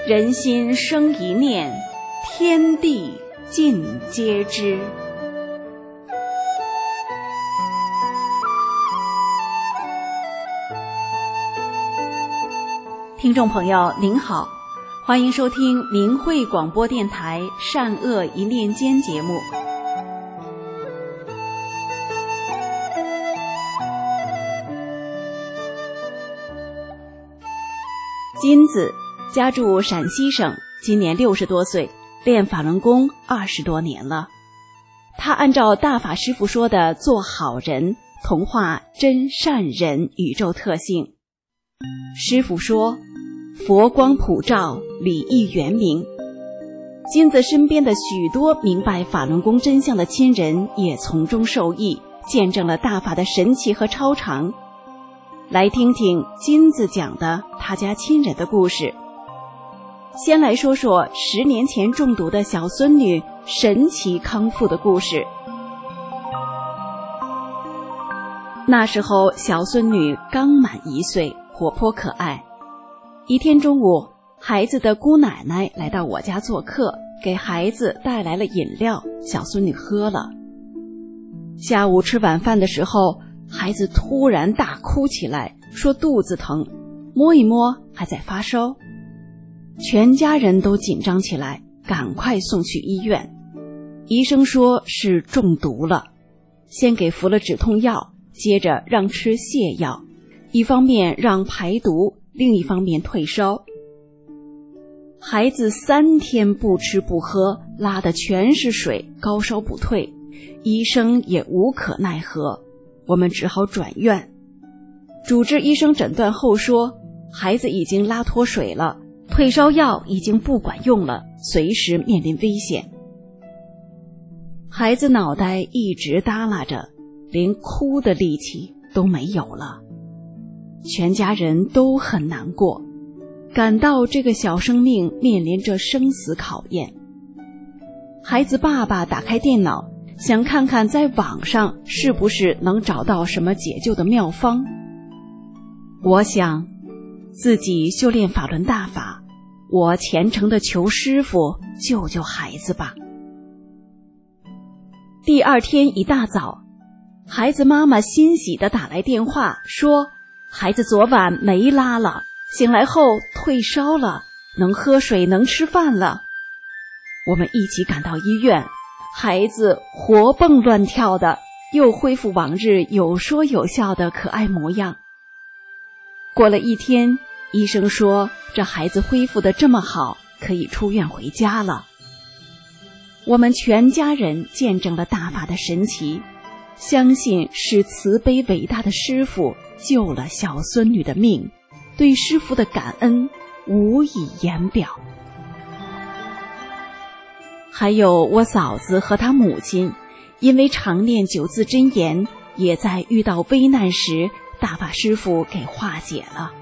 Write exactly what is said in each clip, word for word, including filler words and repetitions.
人心生一念，天地尽皆知。听众朋友您好，欢迎收听明慧广播电台善恶一念间节目。金子家住陕西省，今年六十多岁，练法轮功二十多年了。他按照大法师父说的做好人，同化真善人宇宙特性。师父说，佛光普照，礼义圆明。金子身边的许多明白法轮功真相的亲人也从中受益，见证了大法的神奇和超常。来听听金子讲的他家亲人的故事。先来说说十年前中毒的小孙女神奇康复的故事。那时候小孙女刚满一岁，活泼可爱。一天中午，孩子的姑奶奶来到我家做客，给孩子带来了饮料，小孙女喝了。下午吃晚饭的时候，孩子突然大哭起来，说肚子疼，摸一摸还在发烧。全家人都紧张起来，赶快送去医院。医生说是中毒了，先给服了止痛药，接着让吃泻药，一方面让排毒，另一方面退烧。孩子三天不吃不喝，拉的全是水，高烧不退，医生也无可奈何，我们只好转院。主治医生诊断后说，孩子已经拉脱水了，退烧药已经不管用了，随时面临危险。孩子脑袋一直耷拉着，连哭的力气都没有了。全家人都很难过，感到这个小生命面临着生死考验。孩子爸爸打开电脑，想看看在网上是不是能找到什么解救的妙方。我想自己修炼法轮大法，我虔诚地求师父救救孩子吧。第二天一大早，孩子妈妈欣喜地打来电话，说孩子昨晚没拉了，醒来后退烧了，能喝水，能吃饭了。我们一起赶到医院，孩子活蹦乱跳的，又恢复往日有说有笑的可爱模样。过了一天，医生说这孩子恢复得这么好，可以出院回家了。我们全家人见证了大法的神奇，相信是慈悲伟大的师父救了小孙女的命，对师父的感恩无以言表。还有我嫂子和她母亲，因为常念九字真言，也在遇到危难时大法师父给化解了。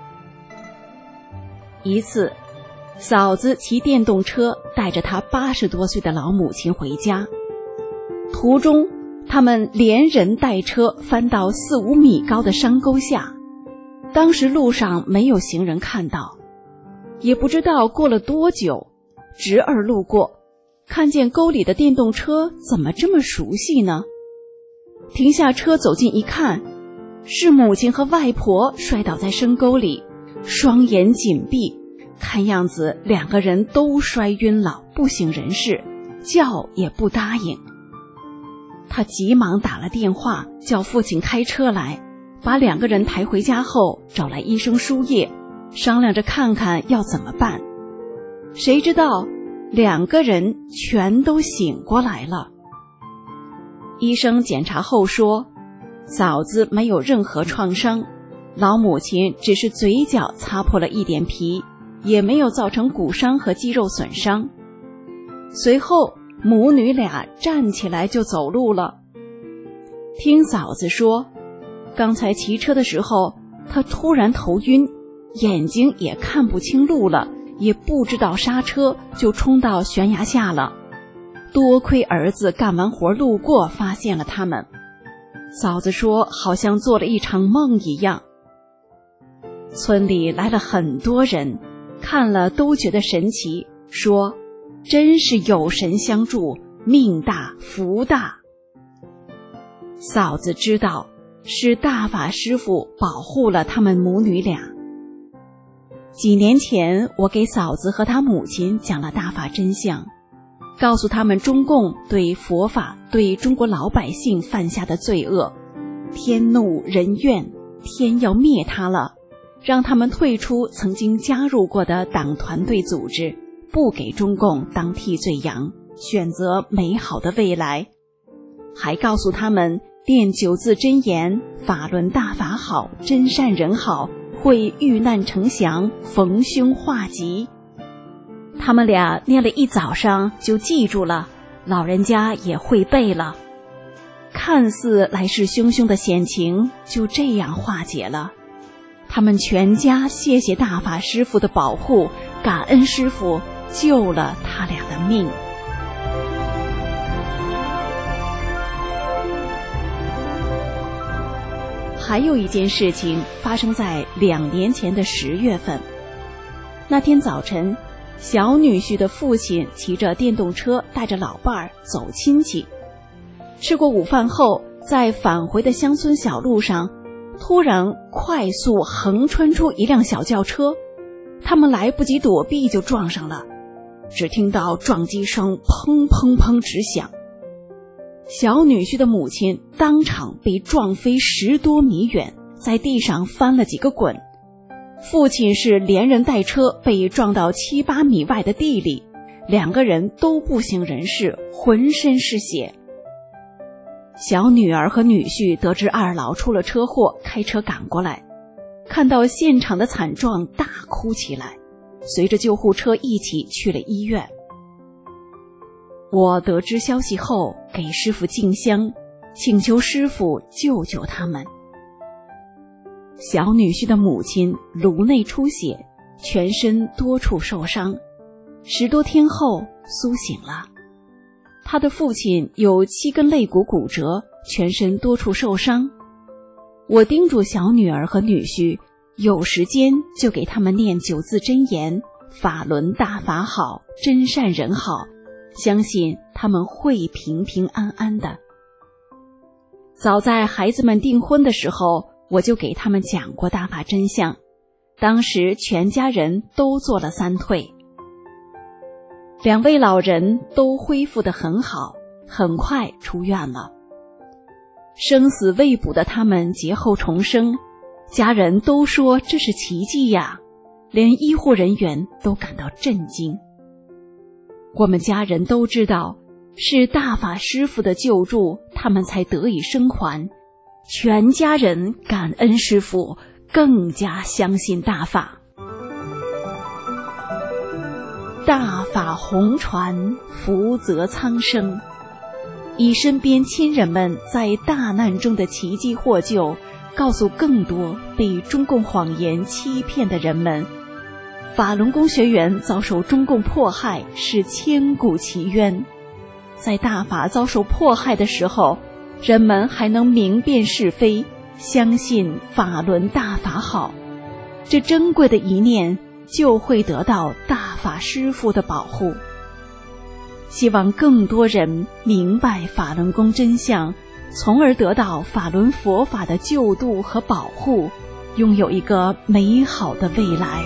一次，嫂子骑电动车带着她八十多岁的老母亲回家，途中他们连人带车翻到四五米高的山沟下，当时路上没有行人看到，也不知道过了多久，侄儿路过，看见沟里的电动车怎么这么熟悉呢？停下车走近一看，是母亲和外婆摔倒在深沟里，双眼紧闭，看样子两个人都摔晕了，不省人事，叫也不答应。他急忙打了电话，叫父亲开车来，把两个人抬回家后，找来医生输液，商量着看看要怎么办。谁知道两个人全都醒过来了。医生检查后说，嫂子没有任何创伤，老母亲只是嘴角擦破了一点皮，也没有造成骨伤和肌肉损伤。随后母女俩站起来就走路了。听嫂子说，刚才骑车的时候，她突然头晕，眼睛也看不清路了，也不知道刹车，就冲到悬崖下了。多亏儿子干完活路过，发现了他们。嫂子说，好像做了一场梦一样。村里来了很多人， 看了都觉得神奇，说真是有神相助，命大福大。嫂子知道是大法师父保护了他们母女俩。几年前，我给嫂子和她母亲讲了大法真相，告诉他们中共对佛法、对中国老百姓犯下的罪恶，天怒人怨，天要灭他了，让他们退出曾经加入过的党团队组织，不给中共当替罪羊，选择美好的未来。还告诉他们念九字真言，法轮大法好，真善人好，会遇难成祥，逢凶化吉。他们俩念了一早上就记住了，老人家也会背了。看似来势汹汹的险情就这样化解了。他们全家谢谢大法师父的保护，感恩师父救了他俩的命。还有一件事情发生在两年前的十月份。那天早晨，小女婿的父亲骑着电动车带着老伴儿走亲戚。吃过午饭后，在返回的乡村小路上，突然快速横穿出一辆小轿车，他们来不及躲避就撞上了，只听到撞击声砰砰砰直响。小女婿的母亲当场被撞飞十多米远，在地上翻了几个滚。父亲是连人带车被撞到七八米外的地里，两个人都不省人事，浑身是血。小女儿和女婿得知二老出了车祸，开车赶过来，看到现场的惨状大哭起来，随着救护车一起去了医院。我得知消息后，给师父敬香，请求师父救救他们。小女婿的母亲颅内出血，全身多处受伤，十多天后苏醒了。他的父亲有七根肋骨骨折，全身多处受伤。我叮嘱小女儿和女婿，有时间就给他们念九字真言，法轮大法好，真善人好，相信他们会平平安安的。早在孩子们订婚的时候，我就给他们讲过大法真相，当时全家人都做了三退。两位老人都恢复得很好，很快出院了。生死未卜的他们劫后重生，家人都说这是奇迹呀，连医护人员都感到震惊。我们家人都知道，是大法师父的救助，他们才得以生还。全家人感恩师父，更加相信大法。大法红传，福泽苍生。以身边亲人们在大难中的奇迹获救，告诉更多被中共谎言欺骗的人们，法轮功学员遭受中共迫害是千古奇冤。在大法遭受迫害的时候，人们还能明辨是非，相信法轮大法好，这珍贵的一念就会得到大法师父的保护。希望更多人明白法轮功真相，从而得到法轮佛法的救度和保护，拥有一个美好的未来。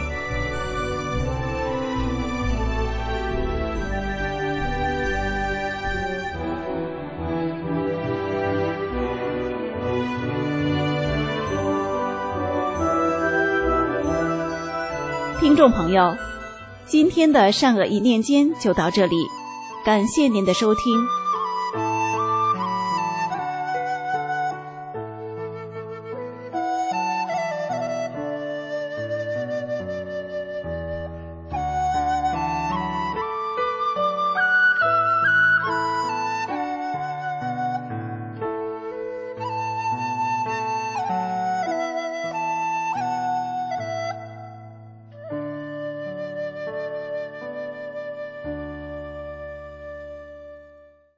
听众朋友，今天的善恶一念间就到这里，感谢您的收听。